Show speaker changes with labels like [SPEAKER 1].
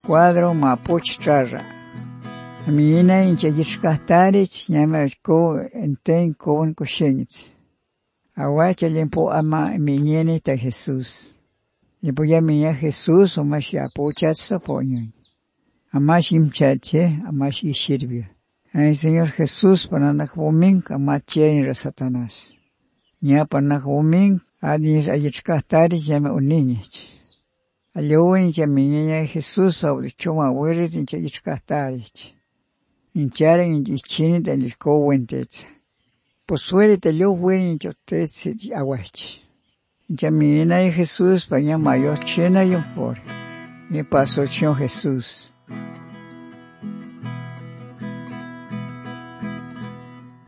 [SPEAKER 1] cuadro mapuch trarra. Amina incha yishkahtarich llama ko enten koon koshenitz. Awacha limpo ama miñeni ta Jesús. Limpo ya miña Jesús o más ya pochatsa poño. Amash imchache, amash ishirvio. Ay Señor Jesús pananakbomin amache en Satanás. Nya panakbomin adis ayichkahtarich llama uniñich. Allowen ya miña Jesús fabrichoma werit incha yichkahtarich. Incharen inchichini del cowentetza. Posuere te lo wen inchotetze aguachi. Incha miña Jesús paña mayor chena y un por. Me pasó chion Jesús.